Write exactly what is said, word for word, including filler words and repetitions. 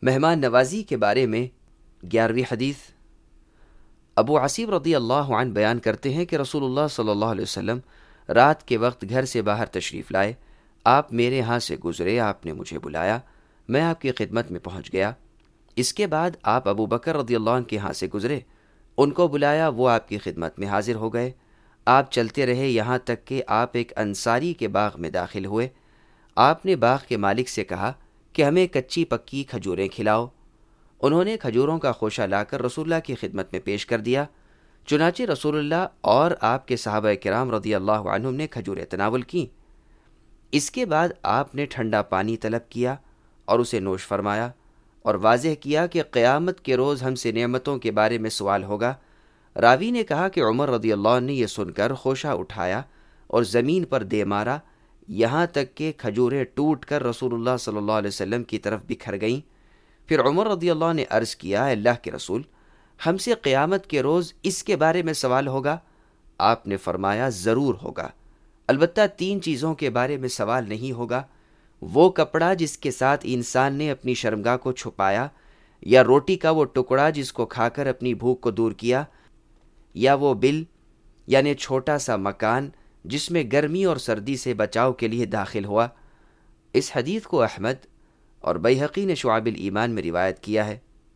مہمان نوازی کے بارے میں گیارہویں حدیث۔ ابو عصیب رضی اللہ عنہ بیان کرتے ہیں کہ رسول اللہ صلی اللہ علیہ وسلم رات کے وقت گھر سے باہر تشریف لائے۔ آپ میرے ہاں سے گزرے، آپ نے مجھے بلایا، میں آپ کی خدمت میں پہنچ گیا۔ اس کے بعد آپ ابو بکر رضی اللہ عنہ کے ہاں سے گزرے، ان کو بلایا، وہ آپ کی خدمت میں حاضر ہو گئے۔ آپ چلتے رہے یہاں تک کہ آپ ایک انصاری کے باغ میں داخل ہوئے۔ آپ نے باغ کے مالک سے کہا کہ ہمیں کچی پکی کھجوریں کھلاؤ۔ انہوں نے کھجوروں کا خوشہ لا کر رسول اللہ کی خدمت میں پیش کر دیا۔ چنانچہ رسول اللہ اور آپ کے صحابہ کرام رضی اللہ عنہم نے کھجوریں تناول کیں۔ اس کے بعد آپ نے ٹھنڈا پانی طلب کیا اور اسے نوش فرمایا اور واضح کیا کہ قیامت کے روز ہم سے نعمتوں کے بارے میں سوال ہوگا۔ راوی نے کہا کہ عمر رضی اللہ عنہ نے یہ سن کر خوشہ اٹھایا اور زمین پر دے مارا، یہاں تک کہ کھجوریں ٹوٹ کر رسول اللہ صلی اللہ علیہ وسلم کی طرف بکھر گئیں۔ پھر عمر رضی اللہ عنہ نے عرض کیا، اللہ کے رسول، ہم سے قیامت کے روز اس کے بارے میں سوال ہوگا؟ آپ نے فرمایا، ضرور ہوگا، البتہ تین چیزوں کے بارے میں سوال نہیں ہوگا: وہ کپڑا جس کے ساتھ انسان نے اپنی شرمگاہ کو چھپایا، یا روٹی کا وہ ٹکڑا جس کو کھا کر اپنی بھوک کو دور کیا، یا وہ بل یعنی چھوٹا سا مکان جس میں گرمی اور سردی سے بچاؤ کے لیے داخل ہوا۔ اس حدیث کو احمد اور بیہقی نے شعب الایمان میں روایت کیا ہے۔